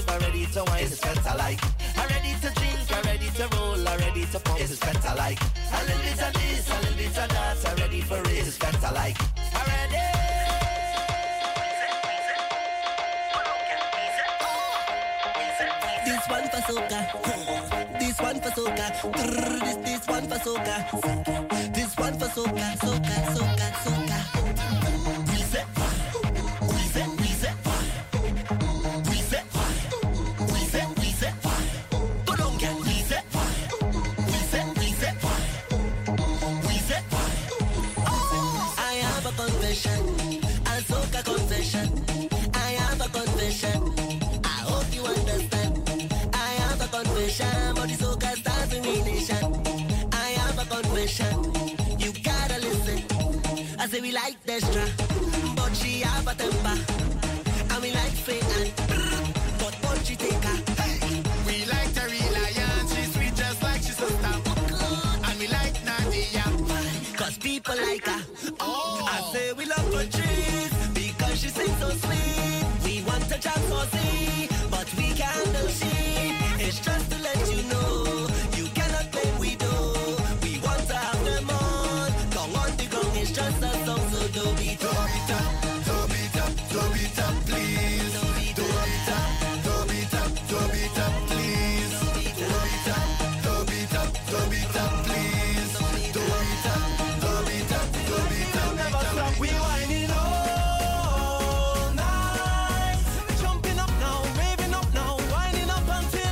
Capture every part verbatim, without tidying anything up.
rave, I'm ready to wine, it's better like. I'm ready to drink, I'm ready to roll, I'm ready to pump, it's better like. A little bit of this, a little bit of that, I'm ready for it, it's better like. I'm ready. This one for soca, this one for soca, this this one for soca, this one for soca, soca, soca, soca. We say, we say, we say, we say, we say, we say. Go down, girl. We say, we say, we say, we say. I have a confession, a soca confession. I have a confession. I hope you understand. Confession, but the soca stars in the nation. I have a confession, you gotta listen. I say we like Destra, but she have a temper. And we like Faye and but what she take her. Hey. We like Tarila, yeah, she's sweet just like she's a star. And we like Nadia, cause people like her. Oh. I say we love Patrice, because she sings so sweet. We want to jam so see, but we can't do she. It's just to let you know, you cannot play we do. We want to have them all. Come on the ground, it's just a song, so don't be do it up, do it up, do it up, please. Do it up, do it up, do it up, please. Do it up, do it up, do it up, please. Do it up, do it up, do it up. Never stop, we whining all night. Jumping up now, raving up now, winding up until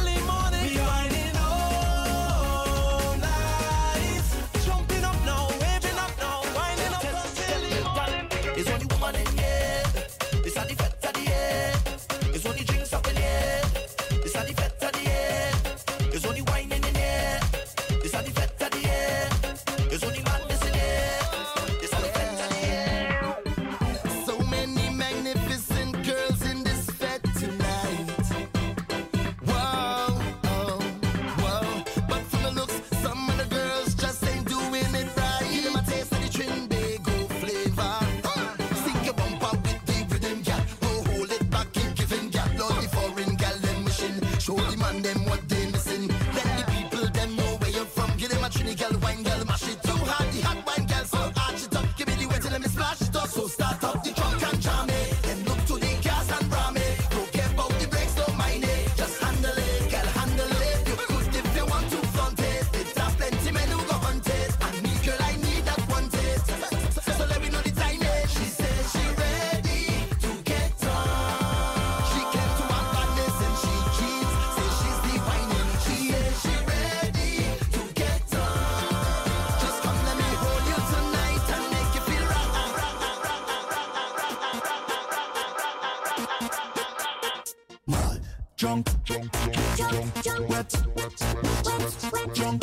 Drunk, drunk, drunk, drunk, wet, wet, drunk,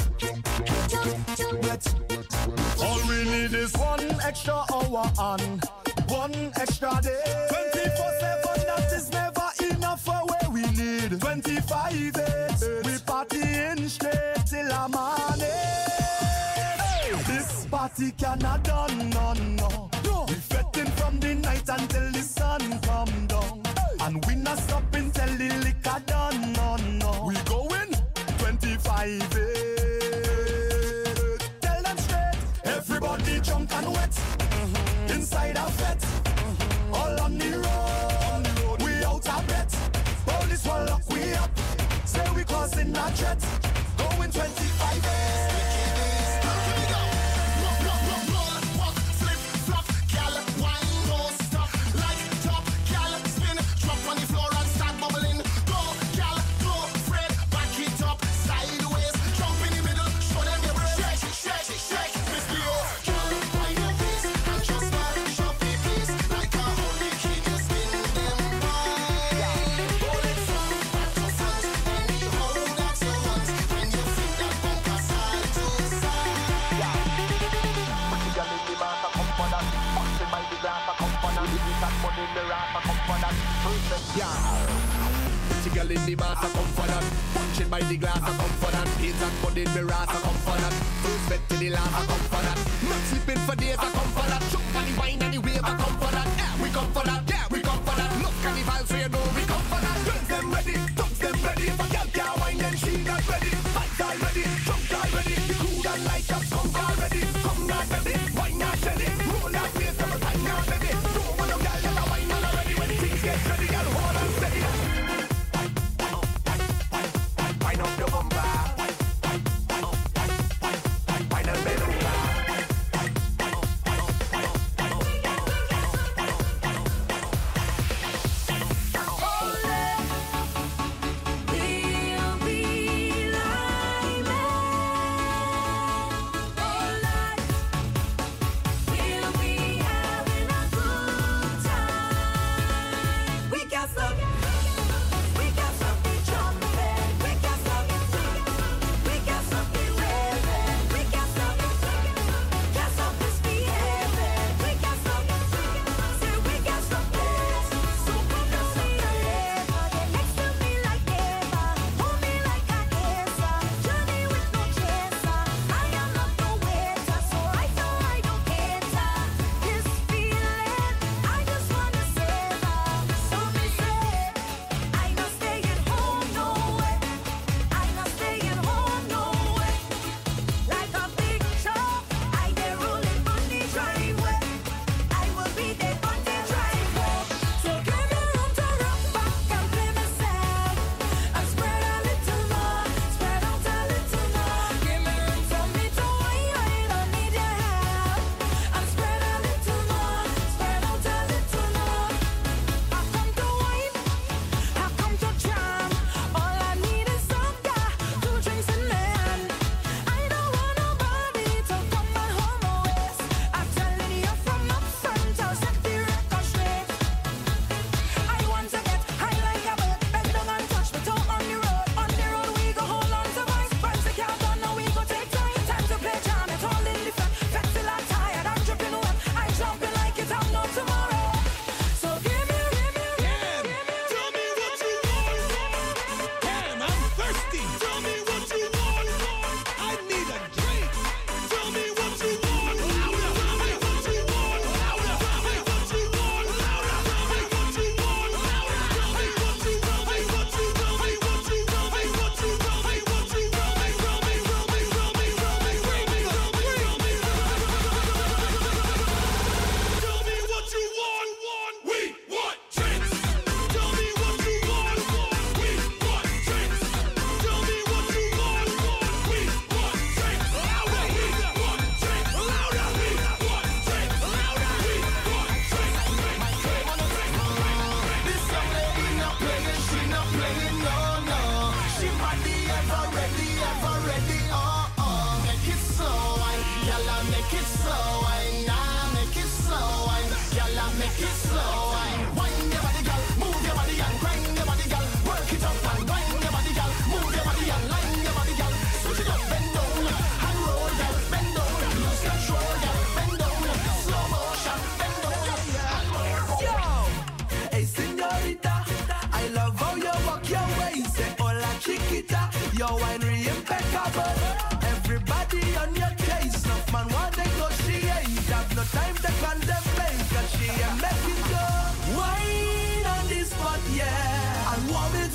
wet. All we need is one extra hour and one extra day. twenty-four seven, that is never enough for where we need. twenty-five days, we partying straight till a morning. Hey, this party cannot done, no, no. We fetting from the night until the sun come down. And we not stopping till the liquor done, no, no. We going twenty-five days. Tell them straight, everybody drunk and wet. Mm-hmm. Inside our vet, mm-hmm. All on the road, we out of bet. Police will lock we up, say we causing a threat. Going twenty-five days. Girl in the bath, I come for that. Punching by the glass, I come for that. Heels and body in the ras, I come for that. First bet to the last, I come for that. Not sleeping for days, I come for that. Choke on the wine and the wave, I come for that. Yeah, we come for that. Yeah, we come for that. Look carnival, so you know we come for that. Girls them ready. Steady, girl, hold on steady. Wind up your bumper. Wind up your bumper. Your winery impeccable. Everybody on your case. Enough man want to negotiate. Have no time to contemplate. Cause she ain't making go. Wine on this spot, yeah. And warm it.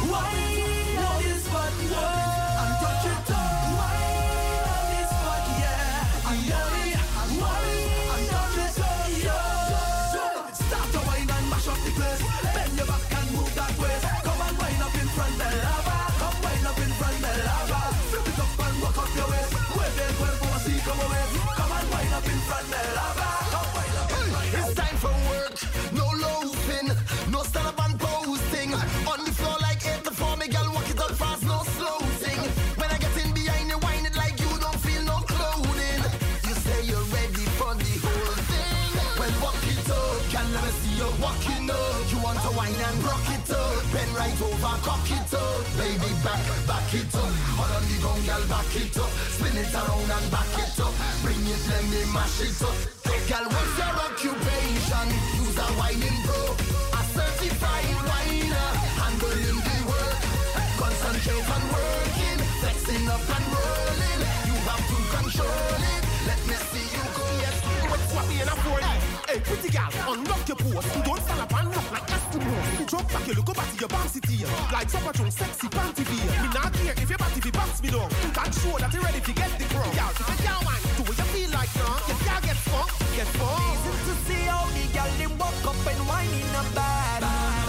Wine on this spot, yeah. And touch it up. Wine on this spot, yeah. And worry, and worry, and touch it up, yeah. Start to wine and mash up the place. Bend your back and move that way. Come and wine up in front of the lava. Come wine up in front of the lava. Flip it up and walk up your waist. Wave it, cuerpo así como ves. Come and wine up in front of the lava. Come wine up in front of the lava. It's time for work, no loafing, no stand up and posting. On the floor like eight before me, girl, walk it out fast, no slow-ting. When I get in behind you, whine it like you don't feel no clothing. You say you're ready for the whole thing. Well, walk it up, girl, let me see you walking up. You want to whine and rock it up, bend right over, cock it up. Baby, back, back it up. Hold on the ground, girl, back it up. Spin it around and back it up. Bring it, let me mash it up. Girl, what's your occupation? Use a whining pro, a certified whiner, handling the work. Concentrate on working, flexing up and rolling. You have to control it. Let me see you go. Yes, what's what we in a for? Hey, hey, pretty girl, unlock your pose. You don't stand up and look like Eskimo. You drop back, you look up at your bam city. Like Supper Jones, sexy panty veer. Me not care if your body be box me down. You can show that you're ready to get the crown. Girl, if you can't whine, do what you feel like, no? You can't get fucked, get fucked. Easy to see how the girl them walk up and whine in a bad.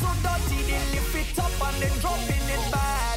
so dirty, they lift it up and then dropping it bad.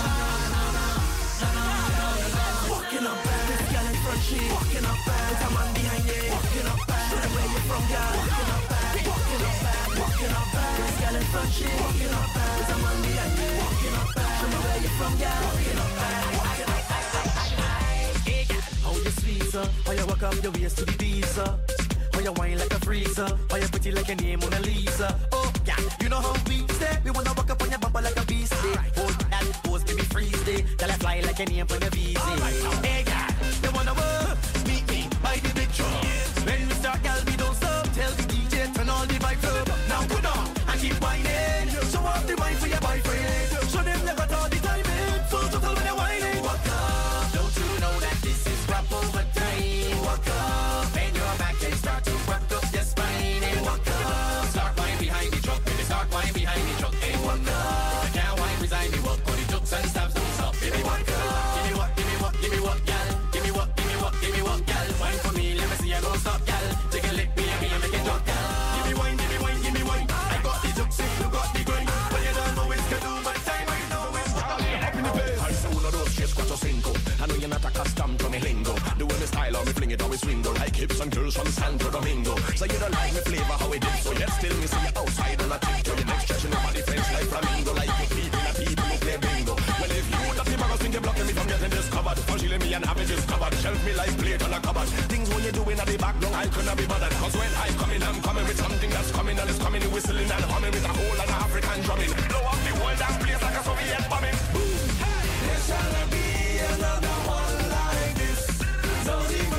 Walking up bad, this girl in front, she walking up bad. There's a man behind you, walking up bad. Show them where you from, girl. Walking up bad, walking up bad, walking up bad. This girl in front, she walking up bad. There's a man behind you, walking up bad. Show me where you from, girl. Walking up bad, walking up bad. How you sweet, sir? How you walk up your waist to the visa? How you wine like a freezer? How you pretty like a name Mona Lisa? Oh, yeah, you know how we stay. We wanna walk up on your bumper like a beast. Hold that pose, give me freeze day. Tell I fly like a name on the V C. Hey, yeah, you wanna work? Meet me by the big drum. When we start, girl, we don't stop. Tell the D J, turn all the vibes up. Now go down and keep whining. Show off the wine for your boyfriend. Show them you got all the time in. So total when you're whining. Walk up, don't you know that this is rap over time? Walk up, bend your back and start to work up your spine. And walk up, start wine behind the truck. Baby, start wine behind the truck. And walk up, if you can't wine beside me, walk on the jokes and stabs don't stop. Baby, walk up, give me what, give me what, give me what, gal. Give me what, give me what, give me what, gal. Wine for me, let me see you don't stop, gal. Take a lick, me and me and make it drop, gal. Give me wine, give me wine, give me wine. I got the jokes, if you got the grind. But you don't know it's gonna do my time. I know it's up in the place. I say uno, dos, tres, cuatro, cinco. I know you're not accustomed to me lingo. The way me style or me fling it always swingo. Like hips and girls from Santo Domingo. So you don't like me flavor how it is. So yet still me see you outside on a tick. To your next stretching your body French like flamingo. Like you people and people who play bingo. Well if you the people think they're blocking me from getting discovered. Concealing me and having discovered. Shelf me like plate on a cupboard. Things when you're doing at the background I couldn't be bothered. Cause when I come in I'm coming with something that's coming. And it's coming whistling and humming with a whole and African drumming. Blow up the world and place like a Soviet bombing. Boom. There shall be another one like this. Don't even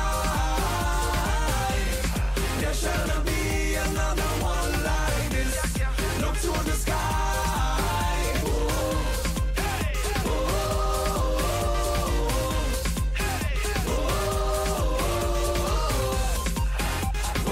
try. There shall be another one like this. Look to the sky. Oh, oh, oh, oh,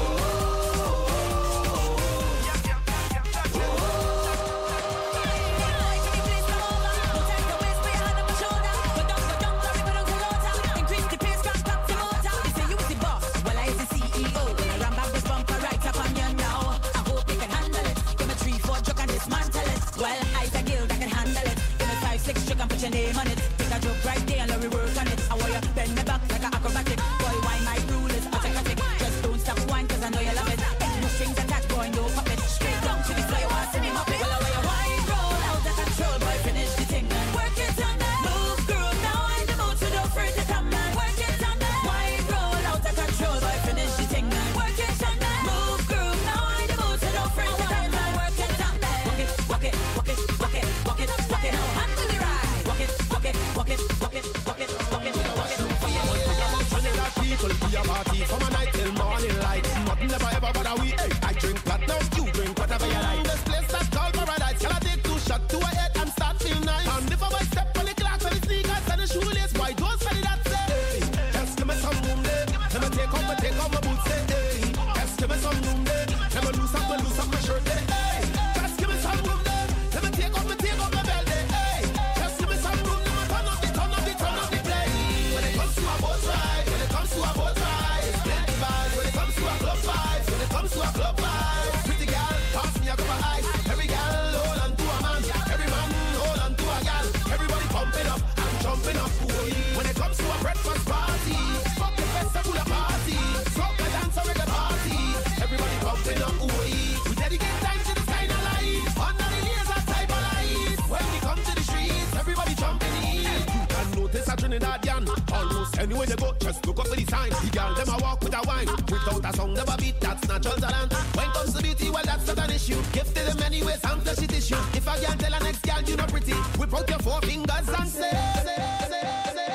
well, I's a guild that can handle it. Give me five, six, you can put your name on it. Take a joke right there and let me work on it. I want you bend me back like an acrobatic. Boy, why my rule is autocratic. Just don't stop wine cause I know you love it. Ain't no strings attached, boy, no puppet. Straight down to the floor, you want to see me mop it. Well, I want your wine roll out of control, boy, finish the thing and work it on that. Move, girl, now I'm the mood, so don't afraid to come and work it on that. Wine roll out of control, boy, finish the thing and work it on that. Move, girl, now I'm the mood, so don't afraid to come and work it on that. Walk it, walk it, walk it, walk it, walk it, walk it, now hand to the right. Walk it, walk it, walk it, walk it, walk it, walk it, walk it, walk it. Trinidad people be a party from a night till morning light. Nothing never ever but a we. Hey, I drink platinum, you drink whatever you like. This place that's called paradise. Can I take two shots to a head and start feel nice? And if I might step on the clocks and the sneakers and the shoelace, why don't say that say? Hey, just give me some room there. Let me take off my take off my boots there. Hey, just give me some room there. Let me loose up my loose up my shirt there. Hey, just give me some room there. Let me take off my take off my belt there. Hey, just give me some room. Let me turn up the turn up the turn up the play. When it comes to a boat ride, when it comes to a boat ride, it's plenty vibes. When it comes to a club vibes, when it comes to a club vibes, pretty gal, pass me a cup of ice. Every gal hold on to a man, every man hold on to a gal. Everybody pumping up and jumping up. Boy. When it comes to a breakfast party, fuck the festival party, fuck a dance or reggae party. Everybody pumping up. Boy. We dedicate time to this kind of life, under the laser type of life. When we come to the streets, everybody jumping in. You can notice a Trinidadian almost anywhere you go. Just look up for the sign. The girl them a walk with a wine, without a song never beat. That's natural talent. When comes to beauty, well that's not an issue. Gifted in many ways, I'm fleshy tissue. If I can't tell a next girl you're not pretty, whip out your four fingers and say, say, say, say, say, say,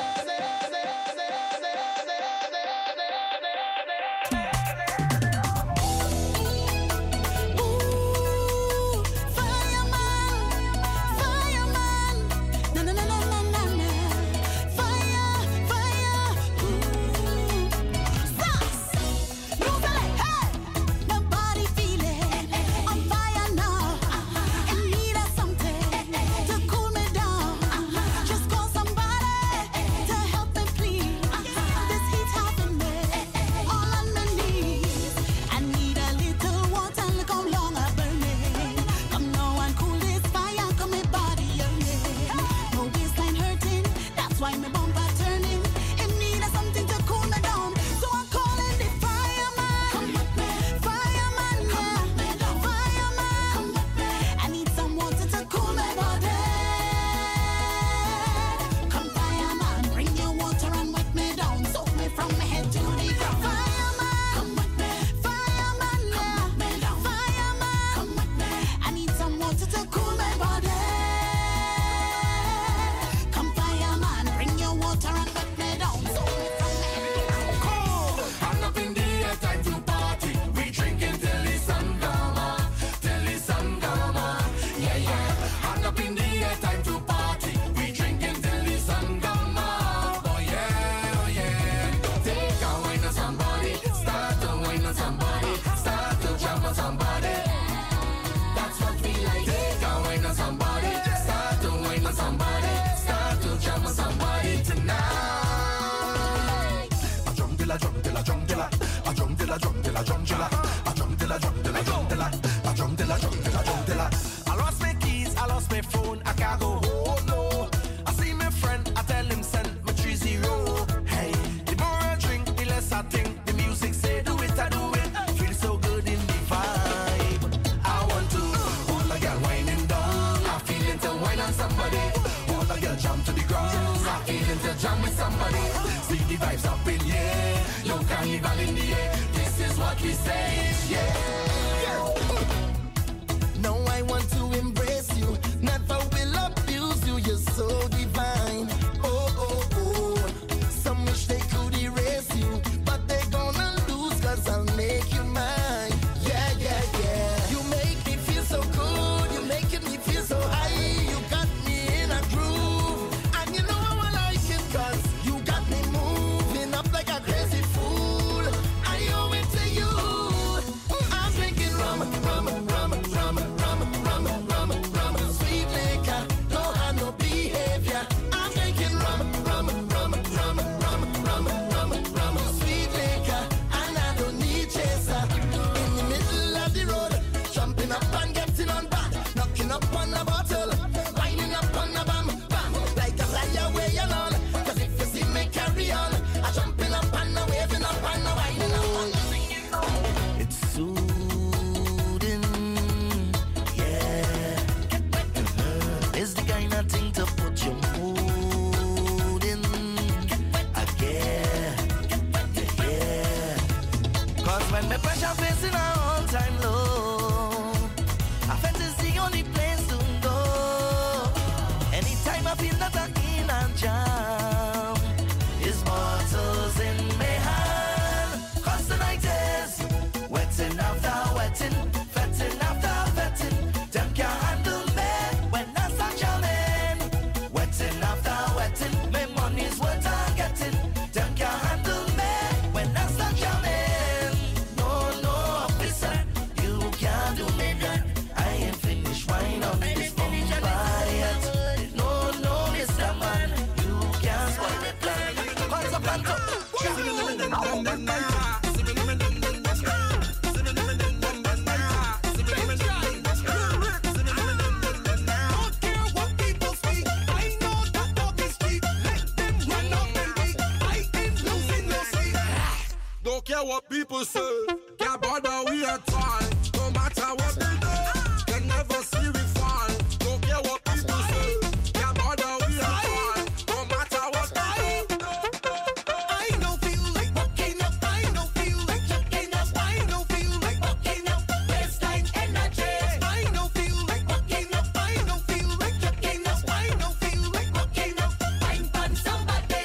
Just cause till I drum, till I drum, till I I drum, till I drum, till I drum, till I I lost my keys, I lost my phone, I can't go home, no. I see my friend, I tell him send me three zero. Hey, the more I drink, the less I think. The music say do it, I do it. Feel so good in the vibe. I want to hold a girl winding down. I feel it to wine on somebody. Hold a girl jump to the ground. I feel it to jump with somebody. See the vibes up in here. No carnival in the air. This is what we say, yeah. No, I want to embrace you. Never will abuse you. You're so divine. Oh, oh, oh. Some wish they could erase you, but they're gonna lose, cause I'll make you mine. Yeah, yeah, yeah. You make me feel so good. You're making me feel so high. You got me in a groove. And you know how I like it, cause you got me moving up like a crazy fool. I owe it to you. I'm drinking rum, rum, rum, rum, rum, rum, rum, rum. Sweet liquor, no hand, no behavior. I'm drinking rum, rum, rum, rum, rum, rum, rum, rum. Sweet liquor, and I don't need chaser. In the middle of the road, jumping up and getting on back, knocking up on the bottle, winding up on the bam, bam, like a fly away and all. Cause if you see me carry on, I jumping up and a waving up and a winding up and a singing on. It's soothing, yeah. It's the kind of thing to put your mood in. I get, yeah. Cause when the pressure facing a all-time low, I fantasy only place to go. Anytime I feel that I'm in a jam, it's bottles in my hand. Cause the night is wetting after wetting, fetting after fetting. Them can't handle me when I start jamming. Wetting after wetting, my money's what I'm getting. Them can't handle me when I start jamming. No, no, officer, you can't do me that. I ain't finished wine on this bumper yet. No, no, Mister Man, you can't spoil the plan. Cause I'm plan to Don't care what people say, can't bother we at all. No matter what they do, can never see we fall. Don't care what people say, can't bother we at all. No matter what they do. I don't feel like walking up, I don't feel like chucking up, I don't feel like walking up, waistline energy. I don't feel like walking up, I don't feel like chucking up, I don't feel like walking up, I'm on somebody.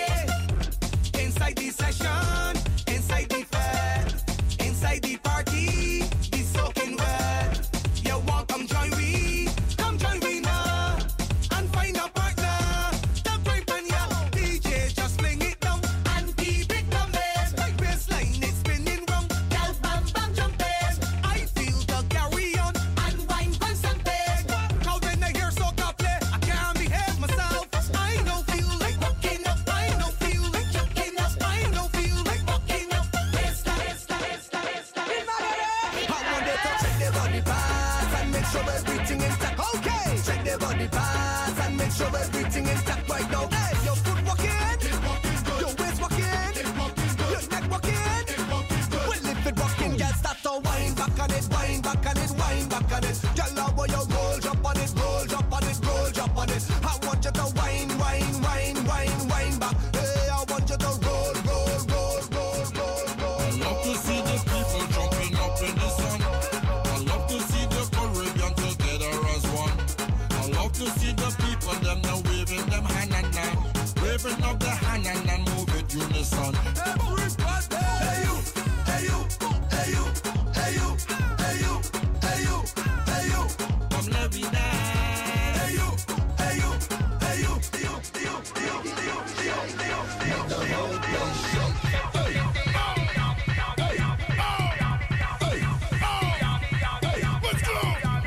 Inside the session, inside the fair, inside the party, be soaking wet. You want come join we, come join we now, and find a partner. The pipe and ya, D J just fling it down and keep it coming. My bassline is spinning round, Girl, bam bam jumping, I feel the carry on. and wine for something. Now when I hear soca play, I can't behave myself. I don't feel like walking up, I don't feel like chucking up, I don't feel like walking up. Waistline, waistline, waistline, waistline. I want you to check the body parts and make sure everything intact. Okay, check the body parts and make sure everything intact right now. Hey, your foot walking, your waist walking, your neck walking. Well, if it walking, girl, start to wind back on it, wind back on it, wind back on it. Girl, I want you roll, drop on it, roll, drop on it, roll, drop on it. I want you to wind, wind, wind, wind, wind back. Hey, I want you to roll, roll, roll, roll, roll, roll. I love to see the people jumping up in the sun. I love to see the Caribbean together as one. I love to see the people them now waving them hand and now, waving up their hand and then move it unison. Everybody, hey you, hey you, hey you, hey you, hey you, hey you, hey you, Come let me dance. hey you, hey you, hey you, hey you, hey you, hey you, hey you, hey you, hey you, hey you. The whole place shake. Hey, hey, hey, hey, hey, let's go.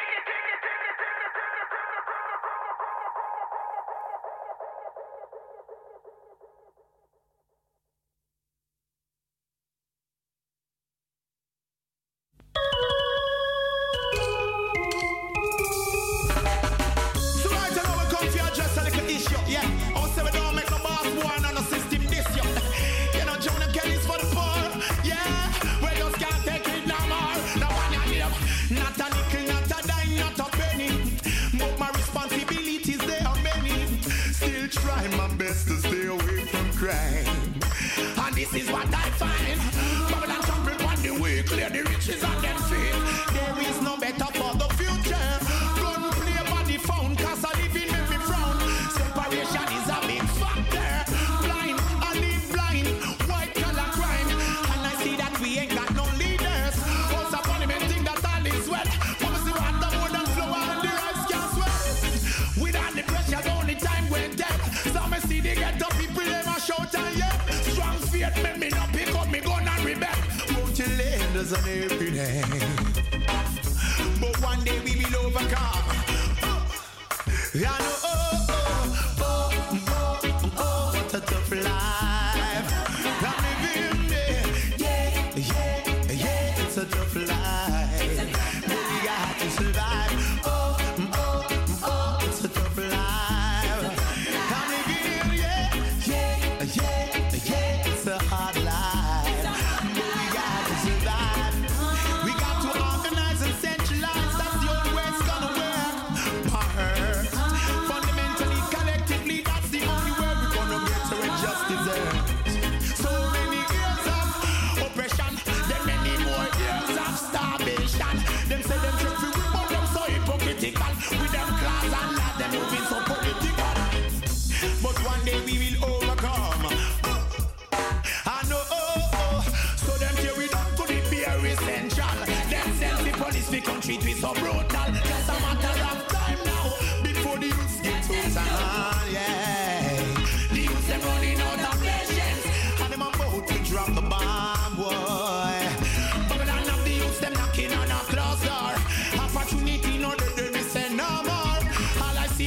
This is what I find. Babylon trample on the way, clear the riches on them feet. There is no better for the future. Don't play by the phone, cause I live in me frown. Separation is a big factor. Blind, I live blind, white collar crime. And I see that we ain't got no leaders. What's up on him and think that all is well. But see what the more than flow and the rice can swell. Without the pressure, the only time we're dead. Some see they get the people, they must shout and yell. Make me not pick up me gun and rebel. Won't you lend us an every day? But one day we will overcome. Yeah, no, oh, oh.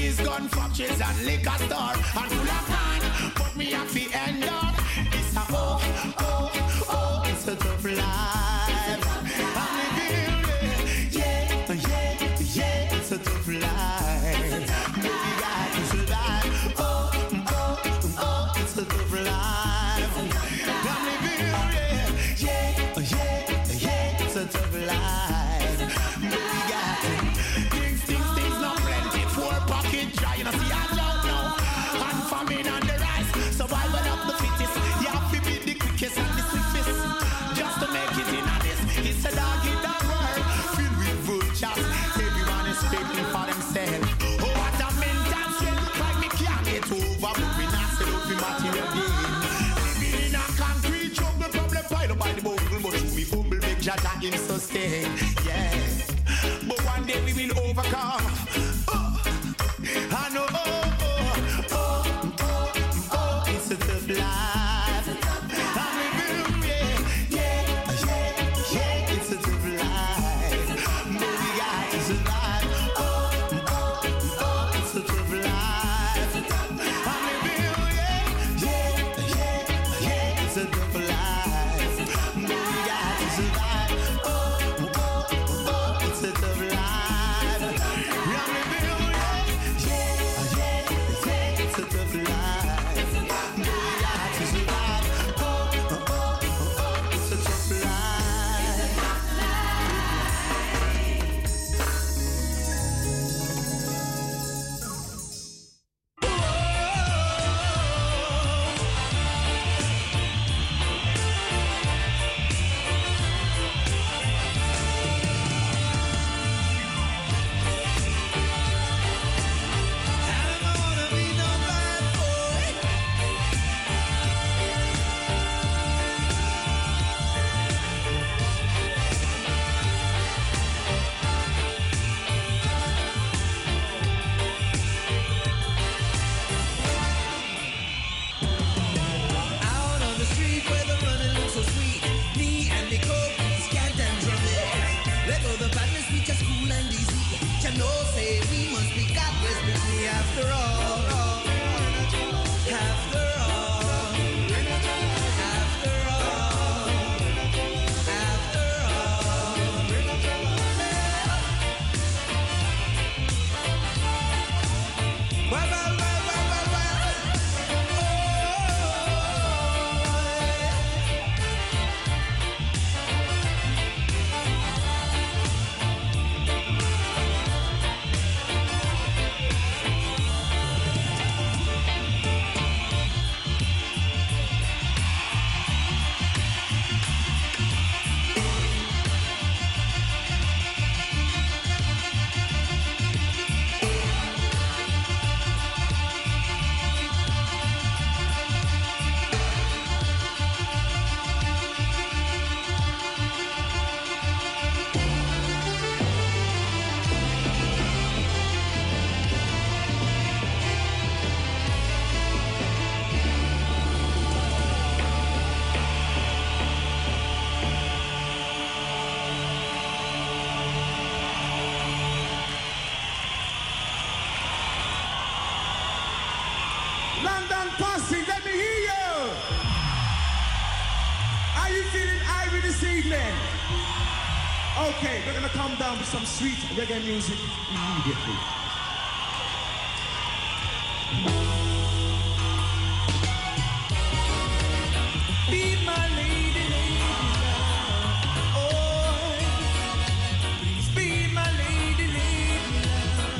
Cheese, gun factories and liquor store and full of can. But me have to end up. It's a oh, oh, oh, it's a tough life. I'm living, yeah, yeah, yeah, it's a tough life. But we got to survive. Oh, oh, oh, it's a tough life. I'm living, yeah, yeah, yeah, yeah, it's a tough life. But we got to things, things, things not plenty. Four pocket dry, you know, see I don't know. And famine on the rise, survival of the fittest. You have to be the quickest and the swiftest. Just to make it in this, it's a dog in the world filled with vultures. Everyone is scraping for themselves. Oh, what a mental strength, like me can't get over. But we not set up the material game. Living in a concrete jungle, problem pile up by the bungle. But through me humble, make Jaja him sustain. Yeah, but one day we will overcome. Oh, I know, oh, oh, oh, oh, oh, it's a tough life. I'm living, yeah, yeah, yeah, yeah, it's a tough life. But we got to survive. Oh, oh, oh, it's a tough life. I'm living, yeah, yeah, yeah, yeah, it's a tough life. But we got to survive. Oh, oh, oh, it's a tough life. I'm living, yeah, yeah, yeah, yeah, it's a tough life. But we got to survive. Oh, oh, oh, oh, it's a tough life. Out on the street where the running looks so sweet. Me and the coke, scant and trouble. Let go the badness, we just cool and easy. You know, say we must be God bless me after all. After all. After all. After all. Well, well, well, well, well, well. London Posse, let me hear you. Are you feeling irie this evening? Okay, we're gonna come down with some sweet reggae music immediately. Be my lady, lady love. Oh, please be my lady, lady love.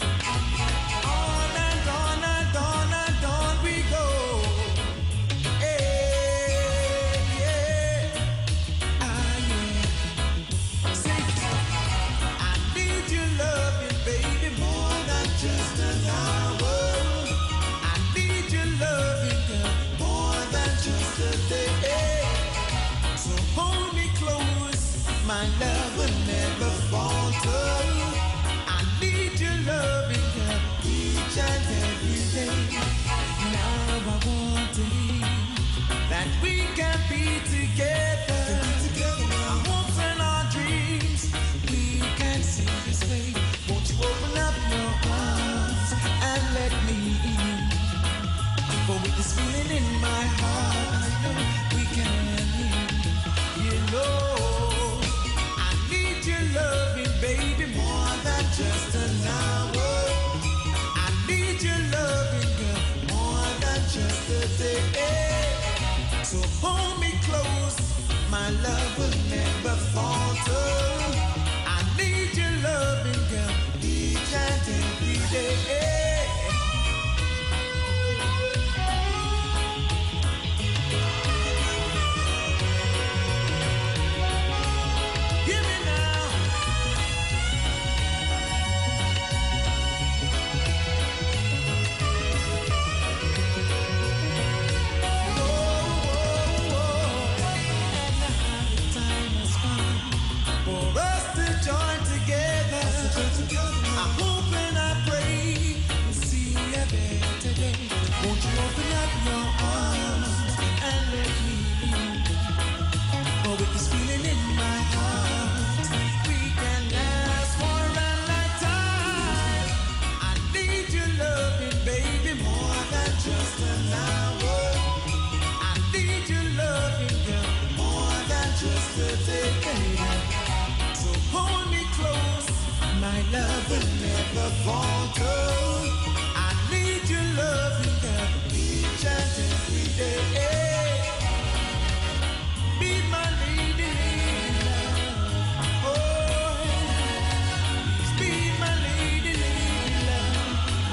On and on and on and on we go. Hey, yeah. Ah, yeah. Say, I need your loving, baby, more. this feeling in my heart, I know we can live. You know, I need your loving, baby, more than just an hour. I need your loving, girl, more than just a day. So hold me close, my love will never falter. I need your loving, girl, each and every day. Love will never falter. I need your loving, girl, each and every day. Be my lady, love. Oh, please be my lady, love.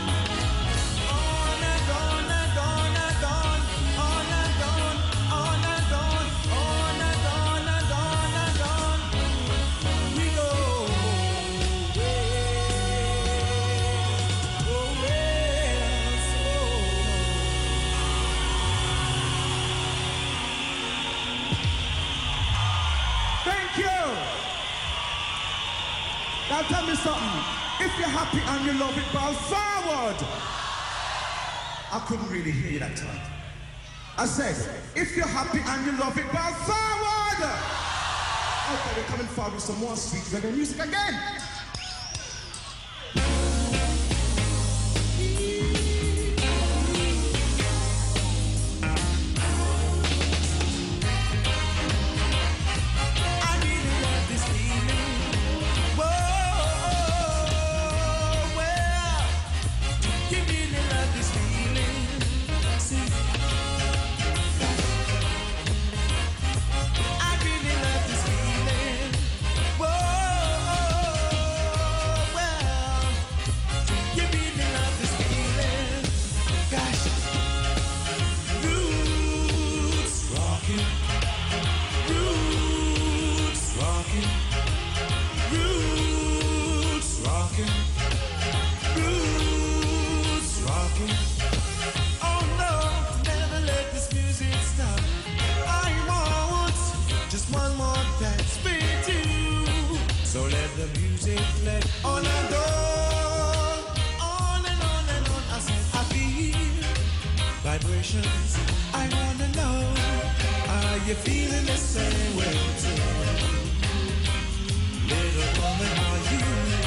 On and on and on and on, on and on, on and on, on and on and on and on. We go. Now tell me something. If you're happy and you love it, bow forward. I couldn't really hear you that time. I said, if you're happy and you love it, bow forward. Okay, we're coming forward with some more sweet reggae music again. I wanna know, are you feeling the same way too? Little woman, are you?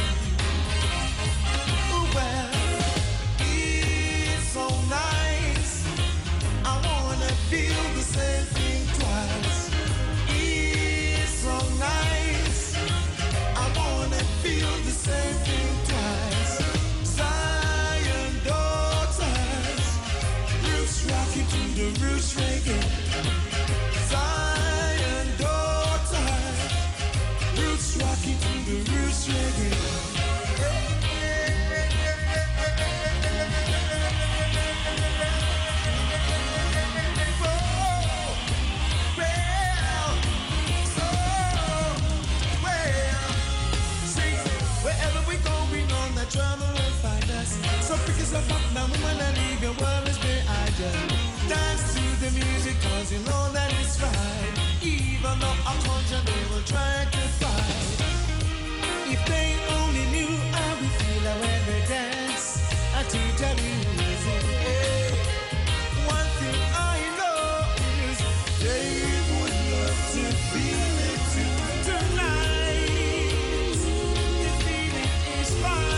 Well, it's so nice. I wanna feel the same thing twice. It's so nice. I wanna feel the same thing twice. Zion daughters, roots rocking to the roots reggae. Zion daughters, roots rocking to the roots reggae. Drama will find us. So pick yourself up now, woman, and leave your worries behind you. Dance to the music, cause you know that it's right. Even though a culture they will try to fight. If they only knew how we feel when they dance, I teach them music. Hey. One thing I know is they would love to feel it too. Tonight, the feeling is fine.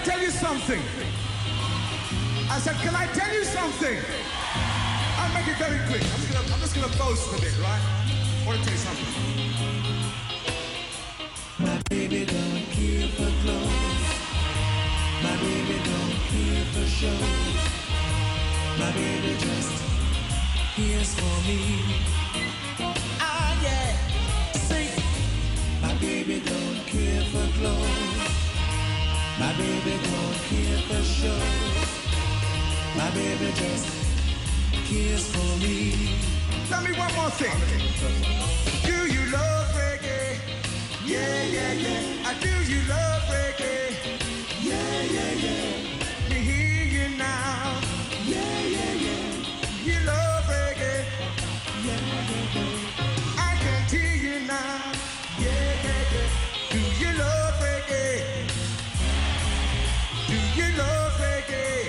tell you something? I said, can I tell you something? I'll make it very quick. I'm just gonna, I'm just gonna boast a bit, right? I want to tell you something. My baby don't care for clothes. My baby don't care for shows. My baby just cares for me. Ah yeah, sing. My baby don't care for clothes. My baby don't care for shows. My baby just cares for me. Tell me one more thing. Do you love reggae? Yeah, yeah, yeah. I do you love reggae? Yeah, yeah, yeah. Me hear you now. Yeah, yeah, yeah. You love reggae? Yeah, yeah, yeah. I can hear you now. Yeah, yeah, yeah. Do you love reggae? Do you love reggae?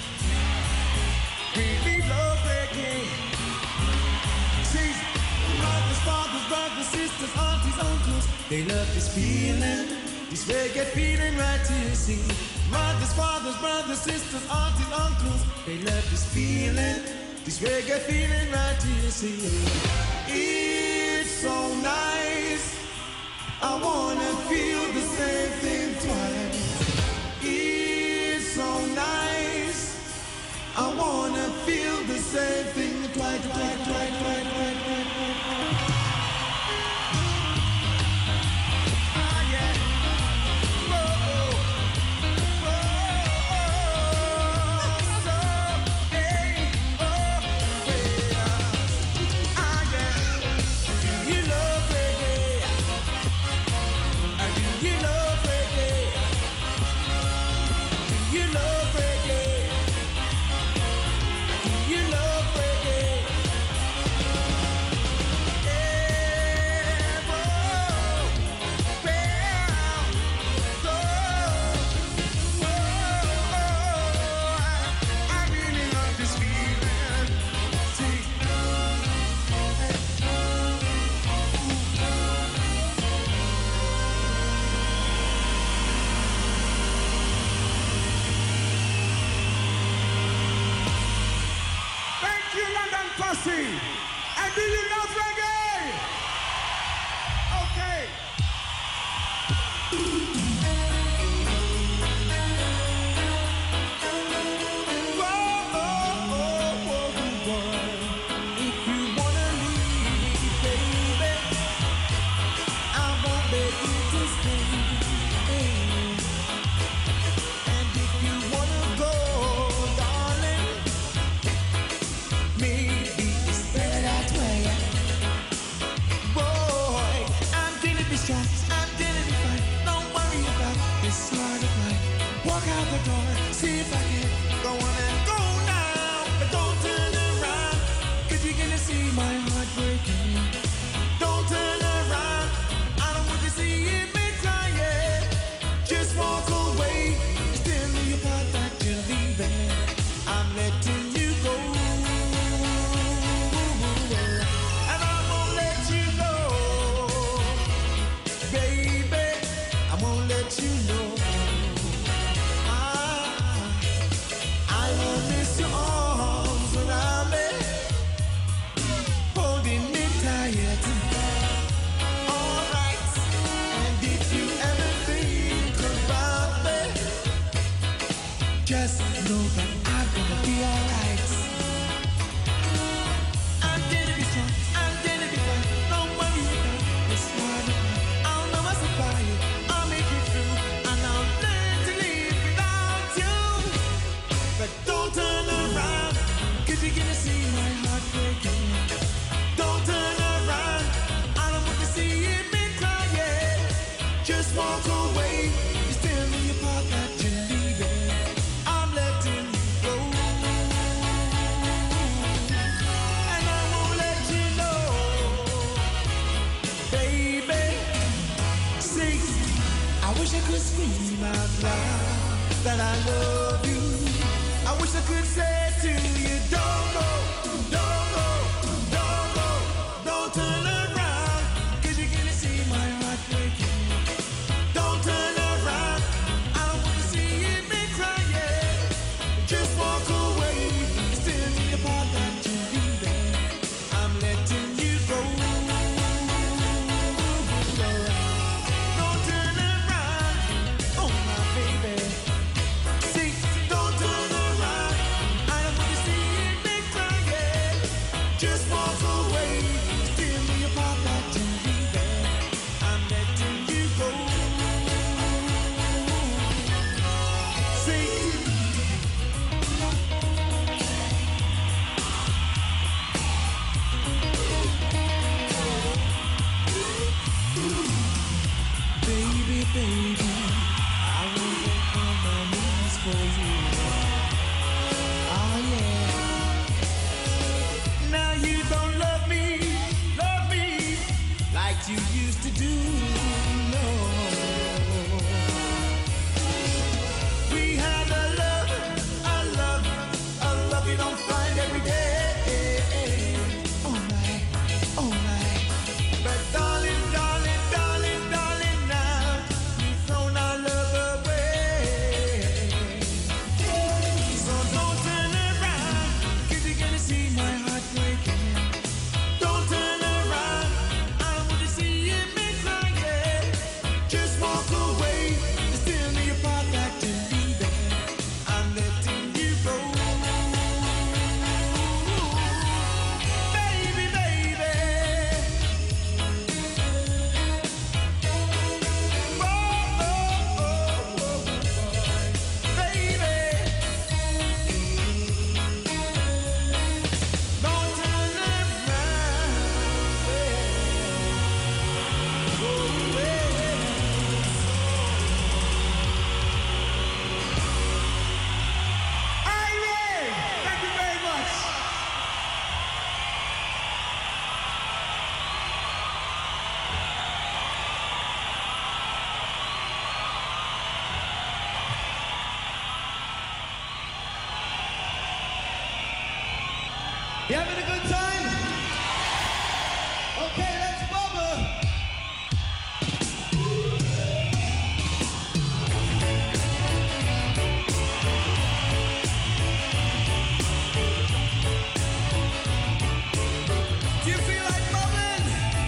Really love reggae? See, mothers, fathers, brothers, sisters, aunties, uncles, they love this feeling, this reggae feeling right here. See, mothers, fathers, brothers, sisters, aunties, uncles, they love this feeling, this reggae feeling right here. See, it's so nice. I wanna feel the same thing twice. It's so nice. I wanna feel the same thing twice, twice, twice, twice, twice, twice, twice. Ah, yeah. Whoa, whoa, so, hey, oh, yeah. Ah, yeah. You love reggae. You love reggae. You love reggae. You love reggae. Yeah, whoa, well, so, whoa, I, I really love this feeling. See, Thank you, London Posse. And do you love reggae? Okay. whoa, oh, oh, whoa, whoa. If you wanna leave, baby, I won't beg you to stay. And if you wanna go, darling, maybe it's better that way. Boy, I'm gonna be strong, I'm gonna be fine. Don't worry about this heart of mine. Walk out the door, see if I can go on and go now. But don't turn around, cause you're gonna see my heart breaking. Don't turn around, I don't want to see it make tired. Just walk away, still me apart that you're leaving. I'm letting you go. And I won't let you go, baby. I won't let you know. Ah, I will miss your arms around me, holding me tight. Alright, and if you ever think about me, just know that I'm gonna be alright. I'm gonna be strong, I'm gonna be fine. Don't worry about this heart of mine. I'll never survive you, I'll make it through, and I'll learn to live without you. But don't turn around, cause you're gonna see my heart breaking. Don't turn around, I don't want to see it make crying. Just walk away, you still me apart that you're leaving. I'm letting you go. And I won't let you know, baby. See, I wish I could scream out loud that I love you. I wish I could say to you, don't go, don't go, don't go, don't turn around, cause you're gonna see my heart breaking. Don't turn around, I don't want to see it used to do. No, we had a love, a love, a love you don't find every day. Oh my, oh my, but darling, darling, darling, darling, now you've thrown our love away. So don't turn around, 'cause you're gonna see my heart breaking. Don't turn around, I want to see you make cry, yeah. Just walk away, still me apart, back to leaving. I'm letting you go. Baby, baby. Oh, oh, oh, oh, baby. Don't turn around, go away. Irene, thank you very much. You having a good time? Okay, let's bubble. Do you feel like bubbling?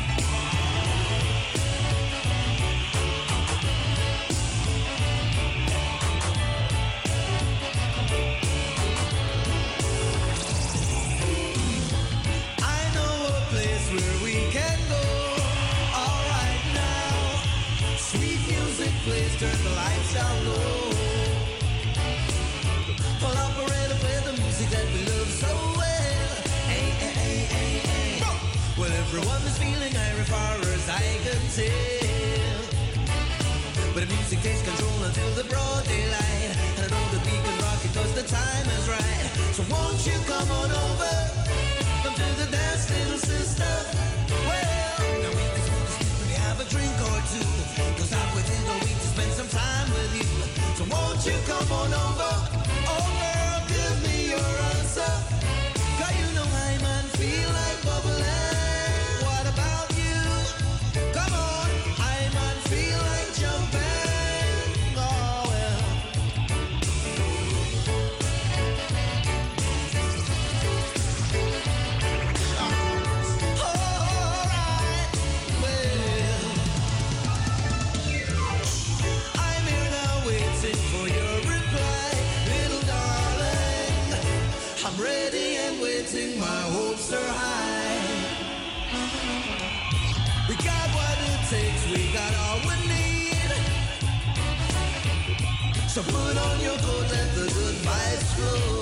I know a place where we can go. All right now, sweet music plays, turn the lights down low. Pull operator, play the music that we love so well. Hey, hey, hey, hey, hey. Well, everyone is feeling Irish far as I can tell. But the music takes control until the broad daylight. And I know that we can rock it 'cause the time is right. So won't you come on over? Come to the dance, little sister. Well, now we can smoke a stick, maybe have a drink or two. 'Cause I waited all week to spend some time with you. So won't you come on over? Oh girl, give me your answer. 'Cause you know I man feel like bubbling. What about you? Come on, I man feel like jumping. Oh well. Alright, well, I'm here now waiting for your reply, little darling. I'm ready and waiting, my hopes are high. We got what it takes, we got all we need. So put on your coat, let the good vibes flow.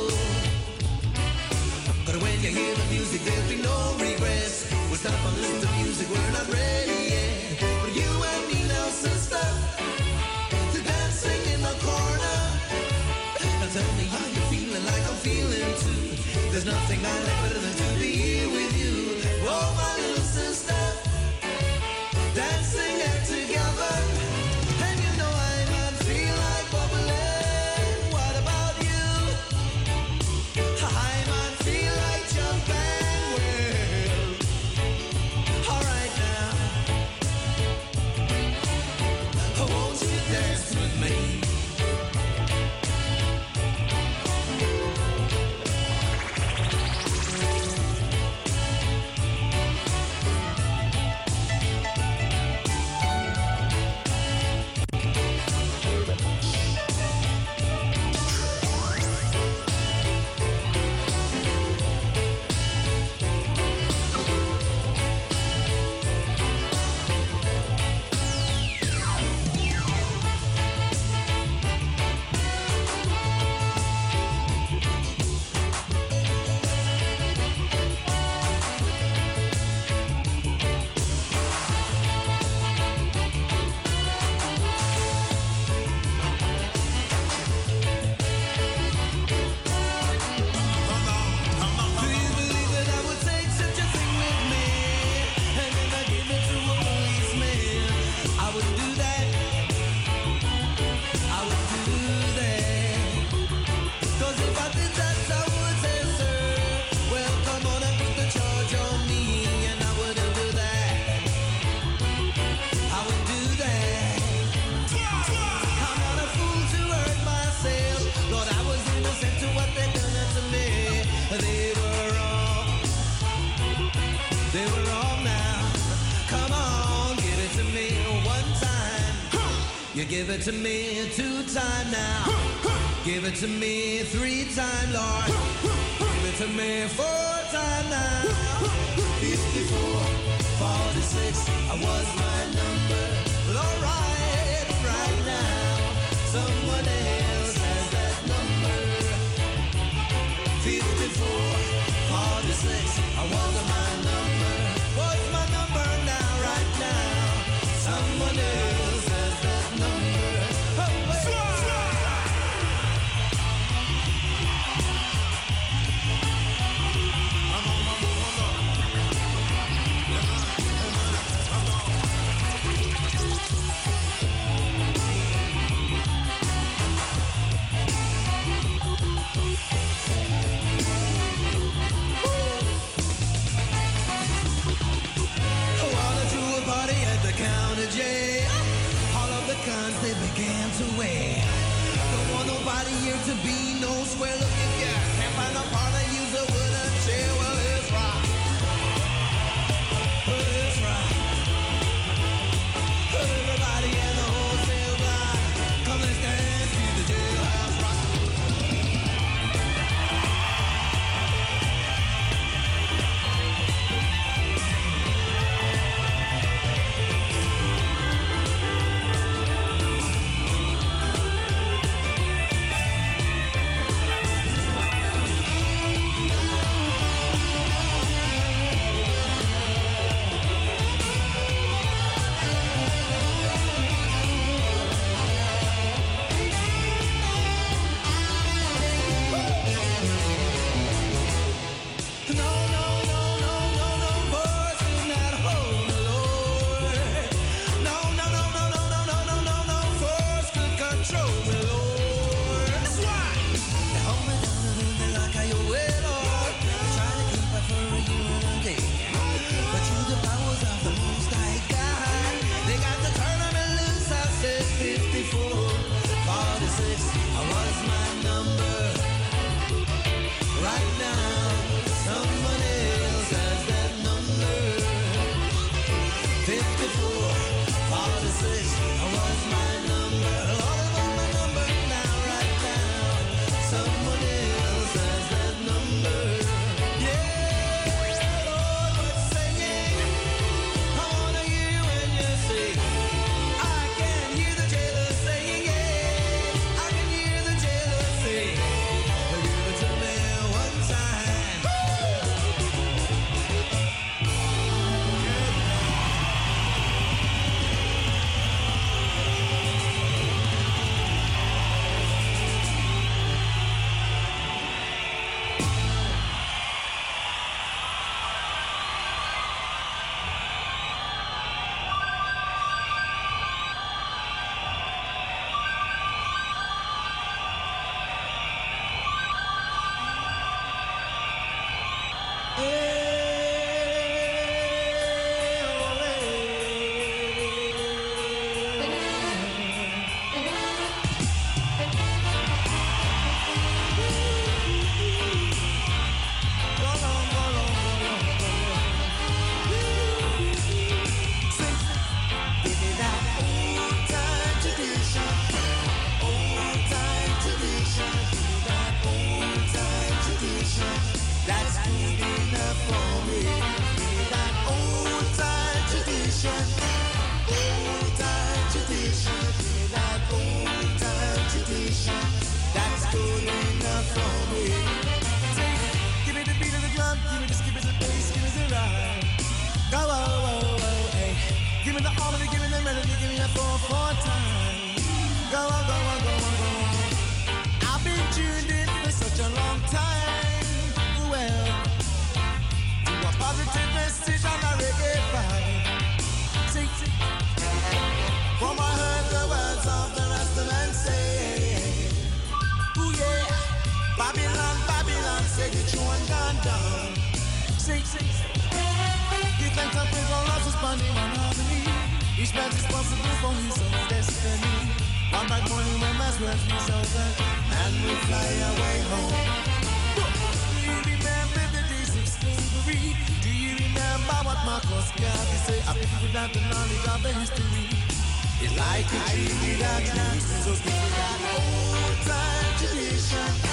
But when you hear the music, there'll be no regrets. We'll stop and listen to music, we're not ready yet. But you and me now, sister, to dancing in the corner. Now tell me how you feeling, like I'm feeling too. There's nothing I like better than to be here with you. Oh, my little sister, dancing it together. And you know I might feel like bubbling. What about you? I might feel like jumping. Well, all right now. Won't you dance with me? You give it to me two times now. Give it to me three times, Lord. Give it to me four times now. fifty-four, forty-six, I was my number. But alright, right now, someone else has that number. fifty-four, forty-six, I was my number. What's my number now, right now? Someone else has that number. Oh, wait. J. All of the guns they began to weigh. Don't want nobody here to be no square. Look, if you can't find a partner, use a wooden chair. Well, it's right. Well, it's right. Everybody in the wholesale block, come and stand to the jailhouse rock. like a tree that stands so good for that old time tradition.